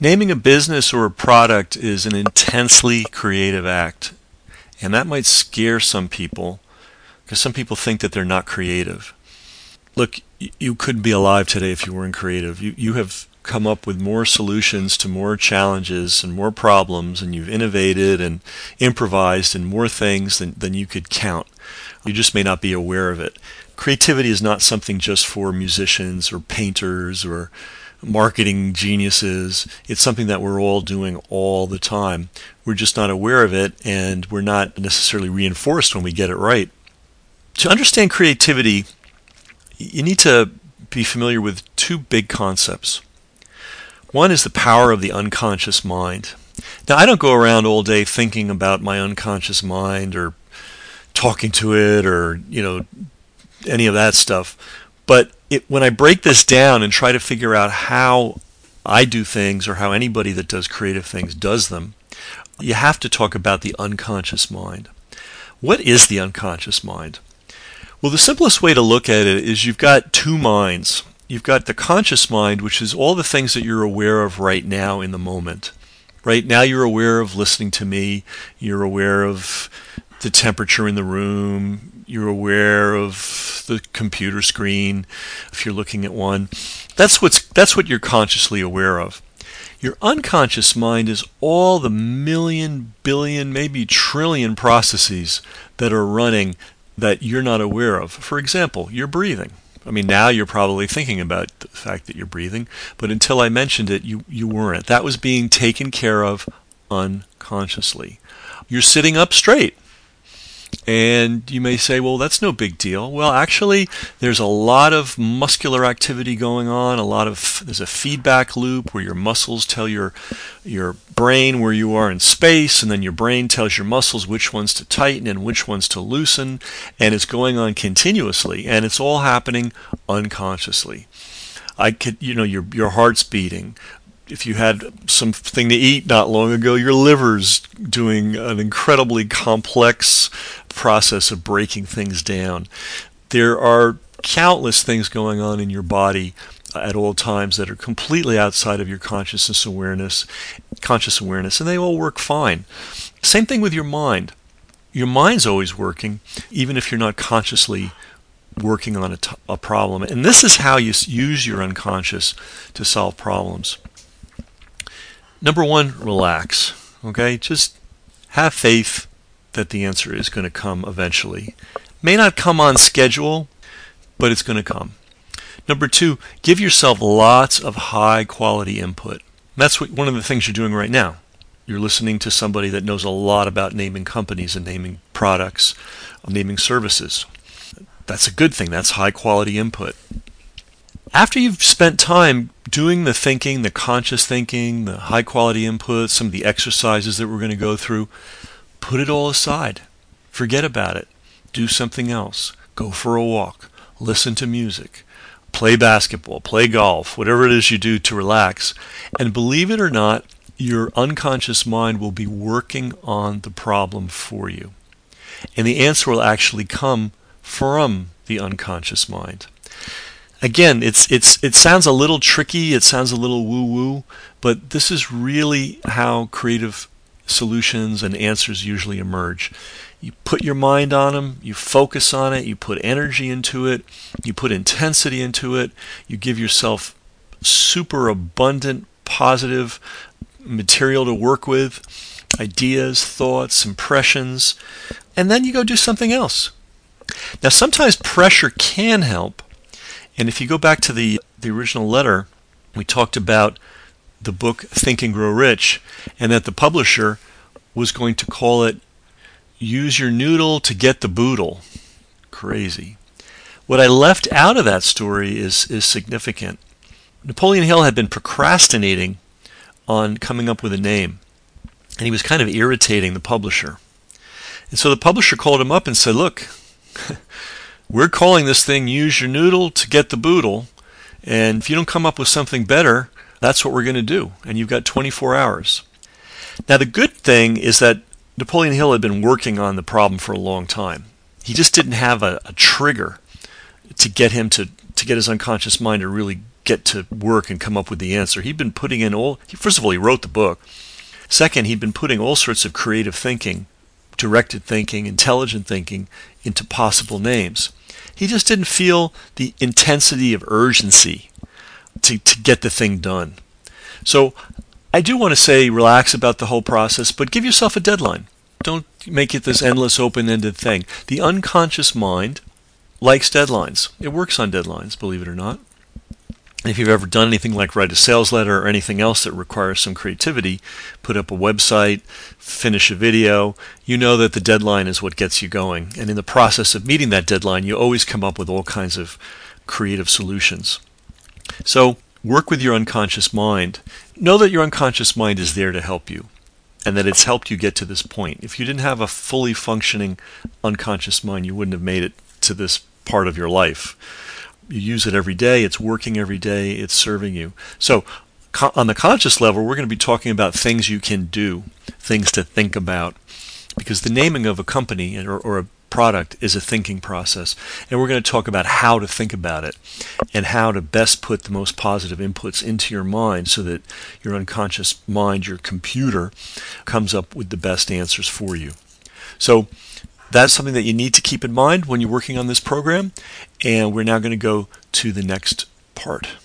Naming a business or a product is an intensely creative act, and that might scare some people because some people think that they're not creative. Look, you couldn't be alive today if you weren't creative. You have come up with more solutions to more challenges and more problems, and you've innovated and improvised in more things than you could count. You just may not be aware of it. Creativity is not something just for musicians or painters or marketing geniuses. It's something that we're all doing all the time. We're just not aware of it, and we're not necessarily reinforced when we get it right. To understand creativity, you need to be familiar with two big concepts. One is the power of the unconscious mind. Now, I don't go around all day thinking about my unconscious mind or talking to it or, any of that stuff. But when I break this down and try to figure out how I do things or how anybody that does creative things does them, you have to talk about the unconscious mind. What is the unconscious mind? Well, the simplest way to look at it is you've got two minds. You've got the conscious mind, which is all the things that you're aware of right now in the moment. Right now you're aware of listening to me. You're aware of the temperature in the room. You're aware of the computer screen if you're looking at one. That's what you're consciously aware of. Your unconscious mind is all the million, billion, maybe trillion processes that are running that you're not aware of. For example, you're breathing. Now you're probably thinking about the fact that you're breathing, but until I mentioned it, you weren't. That was being taken care of unconsciously. You're sitting up straight. And you may say, well, that's no big deal. Well, actually, there's a lot of muscular activity going on. There's a feedback loop where your muscles tell your brain where you are in space, and then your brain tells your muscles which ones to tighten and which ones to loosen, and it's going on continuously, and it's all happening unconsciously. Your heart's beating. If you had something to eat not long ago, your liver's doing an incredibly complex process of breaking things down. There are countless things going on in your body at all times that are completely outside of your conscious awareness, and they all work fine. Same thing with your mind. Your mind's always working, even if you're not consciously working on a problem. And this is how you use your unconscious to solve problems. Number one, relax. Okay? Just have faith that the answer is going to come eventually. May not come on schedule, but it's going to come. Number two, give yourself lots of high quality input. That's one of the things you're doing right now. You're listening to somebody that knows a lot about naming companies and naming products, naming services. That's a good thing. That's high quality input. After you've spent time doing the thinking, the conscious thinking, the high quality input, some of the exercises that we're going to go through, put it all aside. Forget about it. Do something else. Go for a walk. Listen to music. Play basketball. Play golf. Whatever it is you do to relax. And believe it or not, your unconscious mind will be working on the problem for you. And the answer will actually come from the unconscious mind. Again, it sounds a little tricky, it sounds a little woo-woo, but this is really how creative solutions and answers usually emerge. You put your mind on them, you focus on it, you put energy into it, you put intensity into it, you give yourself super abundant, positive material to work with, ideas, thoughts, impressions, and then you go do something else. Now, sometimes pressure can help. And if you go back to the original letter, we talked about the book Think and Grow Rich, and that the publisher was going to call it Use Your Noodle to Get the Boodle. Crazy. What I left out of that story is significant. Napoleon Hill had been procrastinating on coming up with a name, and he was kind of irritating the publisher. And so the publisher called him up and said, look, we're calling this thing Use Your Noodle to Get the Boodle, and if you don't come up with something better, that's what we're going to do, and you've got 24 hours. Now, the good thing is that Napoleon Hill had been working on the problem for a long time. He just didn't have a trigger to get him to get his unconscious mind to really get to work and come up with the answer. He'd been putting in first of all, he wrote the book. Second, he'd been putting all sorts of creative thinking, directed thinking, intelligent thinking into possible names. He just didn't feel the intensity of urgency to get the thing done. So I do want to say relax about the whole process, but give yourself a deadline. Don't make it this endless open-ended thing. The unconscious mind likes deadlines. It works on deadlines, believe it or not. If you've ever done anything like write a sales letter or anything else that requires some creativity, put up a website, finish a video, you know that the deadline is what gets you going. And in the process of meeting that deadline, you always come up with all kinds of creative solutions. So work with your unconscious mind. Know that your unconscious mind is there to help you and that it's helped you get to this point. If you didn't have a fully functioning unconscious mind, you wouldn't have made it to this part of your life. You use it every day, it's working every day, it's serving you. So on the conscious level, we're going to be talking about things you can do, things to think about, because the naming of a company or a product is a thinking process. And we're going to talk about how to think about it and how to best put the most positive inputs into your mind so that your unconscious mind, your computer, comes up with the best answers for you. So that's something that you need to keep in mind when you're working on this program. And we're now going to go to the next part.